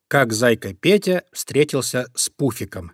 Как зайка Петя встретился с Пуфиком.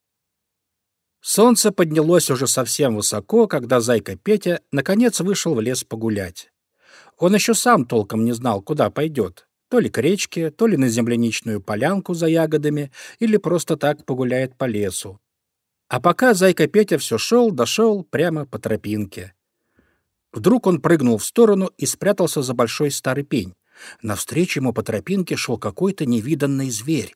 Солнце поднялось уже совсем высоко, когда зайка Петя наконец вышел в лес погулять. Он еще сам толком не знал, куда пойдет. То ли к речке, то ли на земляничную полянку за ягодами, или просто так погуляет по лесу. А пока зайка Петя все дошел прямо по тропинке. Вдруг он прыгнул в сторону и спрятался за большой старый пень. Навстречу ему по тропинке шел какой-то невиданный зверь.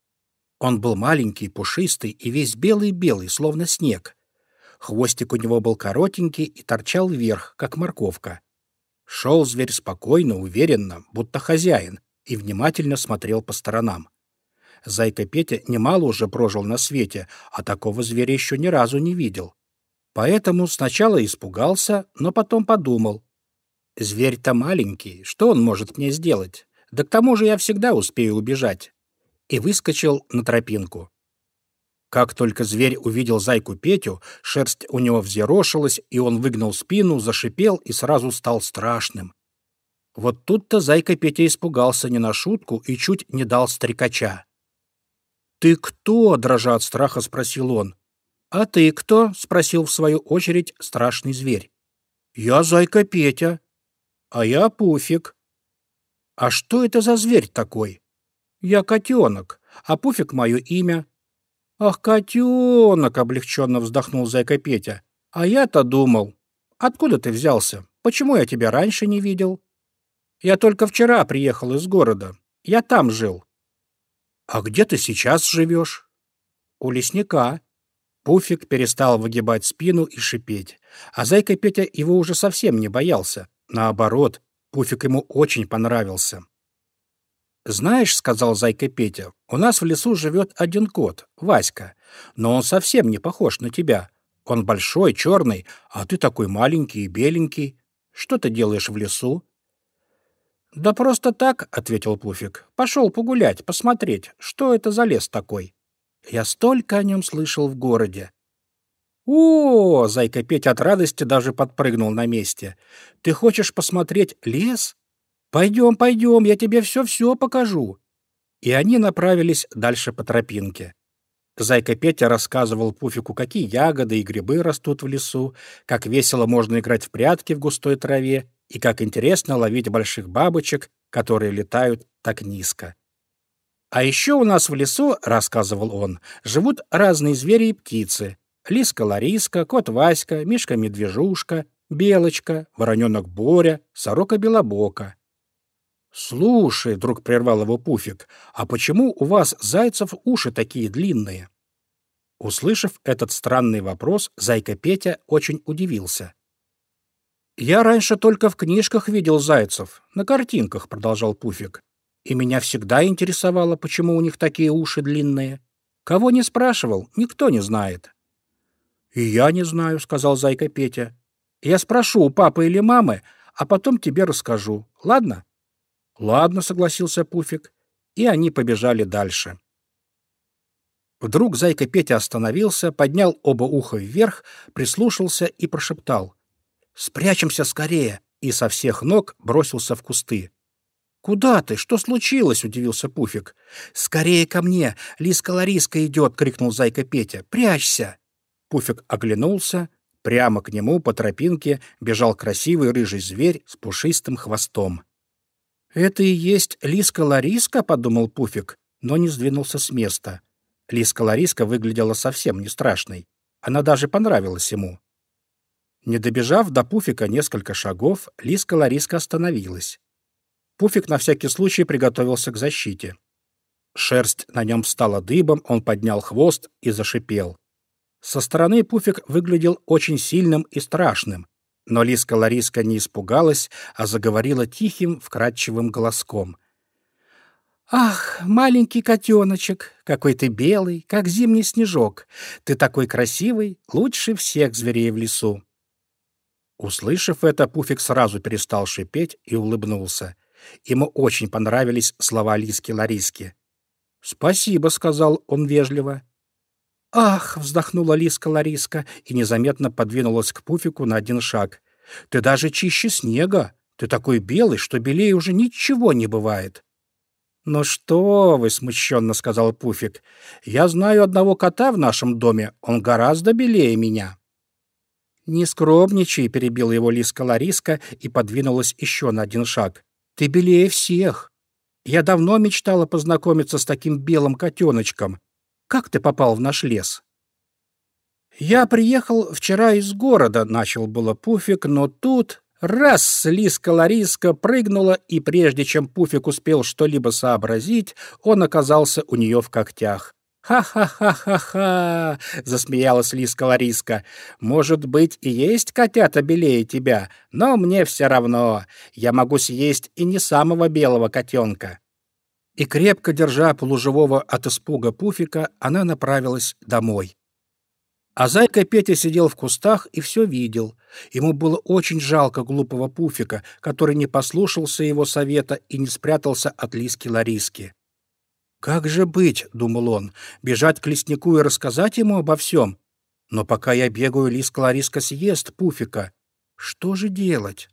Он был маленький, пушистый и весь белый-белый, словно снег. Хвостик у него был коротенький и торчал вверх, как морковка. Шел зверь спокойно, уверенно, будто хозяин, и внимательно смотрел по сторонам. Зайка Петя немало уже прожил на свете, а такого зверя еще ни разу не видел. Поэтому сначала испугался, но потом подумал: зверь-то маленький, что он может мне сделать? Да к тому же я всегда успею убежать. И выскочил на тропинку. Как только зверь увидел зайку Петю, шерсть у него взъерошилась, и он выгнул спину, зашипел и сразу стал страшным. Вот тут-то зайка Петя испугался не на шутку и чуть не дал стрекача. «Ты кто?» — дрожа от страха спросил он. «А ты кто?» — спросил в свою очередь страшный зверь. «Я зайка Петя». «А я Пуфик». «А что это за зверь такой?» «Я котенок, а Пуфик — мое имя». «Ах, котенок!» — облегченно вздохнул зайка Петя. «А я-то думал. Откуда ты взялся? Почему я тебя раньше не видел?» «Я только вчера приехал из города. Я там жил». «А где ты сейчас живешь?» «У лесника». Пуфик перестал выгибать спину и шипеть. А зайка Петя его уже совсем не боялся. Наоборот, Пуфик ему очень понравился. «Знаешь, — сказал зайка Петя, — у нас в лесу живет один кот, Васька, но он совсем не похож на тебя. Он большой, черный, а ты такой маленький и беленький. Что ты делаешь в лесу?» «Да просто так, — ответил Пуфик. — Пошел погулять, посмотреть, что это за лес такой. Я столько о нем слышал в городе». «О!» — зайка Петя от радости даже подпрыгнул на месте. «Ты хочешь посмотреть лес? Пойдем, пойдем, я тебе все-все покажу». И они направились дальше по тропинке. Зайка Петя рассказывал Пуфику, какие ягоды и грибы растут в лесу, как весело можно играть в прятки в густой траве и как интересно ловить больших бабочек, которые летают так низко. «А еще у нас в лесу, — рассказывал он, — живут разные звери и птицы. Лиска-Лариска, кот Васька, мишка-медвежушка, белочка, вороненок Боря, сорока-белобока». «Слушай, — вдруг прервал его Пуфик, — а почему у вас, зайцев, уши такие длинные?» Услышав этот странный вопрос, зайка Петя очень удивился. «Я раньше только в книжках видел зайцев, на картинках, — продолжал Пуфик, — и меня всегда интересовало, почему у них такие уши длинные. Кого не спрашивал, никто не знает». «И я не знаю, — сказал зайка Петя. — Я спрошу у папы или мамы, а потом тебе расскажу, ладно?» «Ладно, — согласился Пуфик, и они побежали дальше. Вдруг зайка Петя остановился, поднял оба уха вверх, прислушался и прошептал: «Спрячемся скорее!» и со всех ног бросился в кусты. «Куда ты? Что случилось?» — удивился Пуфик. «Скорее ко мне! Лиска-Лариска идет!» — крикнул зайка Петя. «Прячься!» Пуфик оглянулся. Прямо к нему по тропинке бежал красивый рыжий зверь с пушистым хвостом. «Это и есть Лиска-Лариска?» — подумал Пуфик, но не сдвинулся с места. Лиска-Лариска выглядела совсем не страшной. Она даже понравилась ему. Не добежав до Пуфика несколько шагов, Лиска-Лариска остановилась. Пуфик на всякий случай приготовился к защите. Шерсть на нем стала дыбом, он поднял хвост и зашипел. Со стороны Пуфик выглядел очень сильным и страшным, но Лиска-Лариска не испугалась, а заговорила тихим, вкрадчивым голоском. «Ах, маленький котеночек, какой ты белый, как зимний снежок! Ты такой красивый, лучше всех зверей в лесу!» Услышав это, Пуфик сразу перестал шипеть и улыбнулся. Ему очень понравились слова Лиски-Лариски. «Спасибо», — сказал он вежливо. «Ах!» — вздохнула Лиска-Лариска и незаметно подвинулась к Пуфику на один шаг. «Ты даже чище снега! Ты такой белый, что белее уже ничего не бывает!» «Ну что вы», — смущенно сказал Пуфик, — «я знаю одного кота в нашем доме, он гораздо белее меня». «Не скромничай», — перебила его Лиска-Лариска и подвинулась еще на один шаг. «Ты белее всех. Я давно мечтала познакомиться с таким белым котеночком. Как ты попал в наш лес?» «Я приехал вчера из города», — начал было Пуфик, но тут раз Лиска-Лариска прыгнула, и прежде чем Пуфик успел что-либо сообразить, он оказался у нее в когтях. «Ха-ха-ха-ха-ха!» — засмеялась Лиска-Лариска. «Может быть, и есть котята белее тебя, но мне все равно. Я могу съесть и не самого белого котенка». И, крепко держа полуживого от испуга Пуфика, она направилась домой. А зайка Петя сидел в кустах и все видел. Ему было очень жалко глупого Пуфика, который не послушался его совета и не спрятался от Лиски-Лариски. «Как же быть?» — думал он, — «бежать к леснику и рассказать ему обо всем? Но пока я бегаю, Лиска-Лариска съест Пуфика. Что же делать?»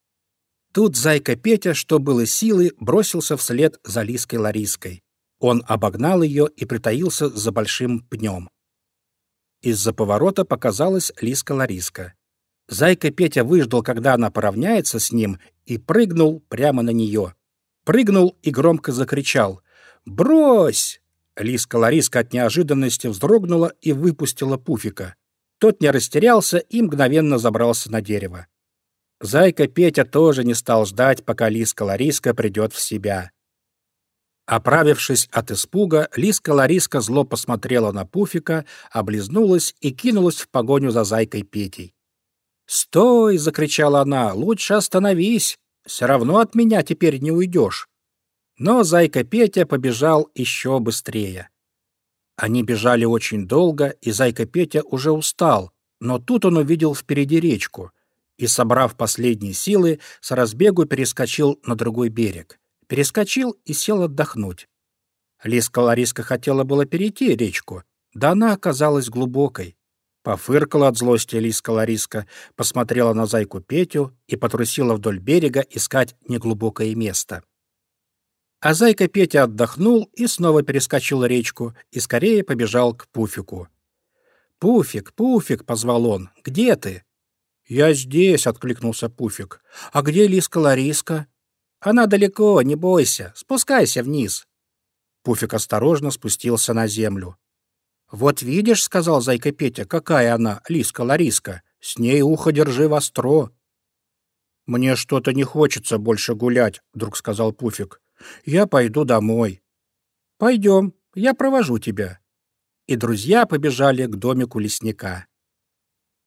Тут зайка Петя, что было силы, бросился вслед за Лиской-Лариской. Он обогнал ее и притаился за большим пнем. Из-за поворота показалась Лиска-Лариска. Зайка Петя выждал, когда она поравняется с ним, и прыгнул прямо на нее. Прыгнул и громко закричал: «Брось!» Лиска-Лариска от неожиданности вздрогнула и выпустила Пуфика. Тот не растерялся и мгновенно забрался на дерево. Зайка Петя тоже не стал ждать, пока Лиска-Лариска придет в себя. Оправившись от испуга, Лиска-Лариска зло посмотрела на Пуфика, облизнулась и кинулась в погоню за Зайкой Петей. «Стой!» — закричала она. «Лучше остановись! Все равно от меня теперь не уйдешь!» Но Зайка Петя побежал еще быстрее. Они бежали очень долго, и Зайка Петя уже устал, но тут он увидел впереди речку и, собрав последние силы, с разбегу перескочил на другой берег. Перескочил и сел отдохнуть. Лиска-Лариска хотела было перейти речку, да она оказалась глубокой. Пофыркала от злости Лиска-Лариска, посмотрела на Зайку Петю и потрусила вдоль берега искать неглубокое место. А Зайка Петя отдохнул и снова перескочил речку и скорее побежал к Пуфику. «Пуфик, Пуфик!» — позвал он. «Где ты?» «Я здесь!» — откликнулся Пуфик. «А где Лиска-Лариска?» «Она далеко, не бойся. Спускайся вниз». Пуфик осторожно спустился на землю. «Вот видишь, — сказал Зайка Петя, — какая она, Лиска-Лариска. С ней ухо держи востро». «Мне что-то не хочется больше гулять», — вдруг сказал Пуфик. «Я пойду домой». «Пойдем, я провожу тебя». И друзья побежали к домику лесника.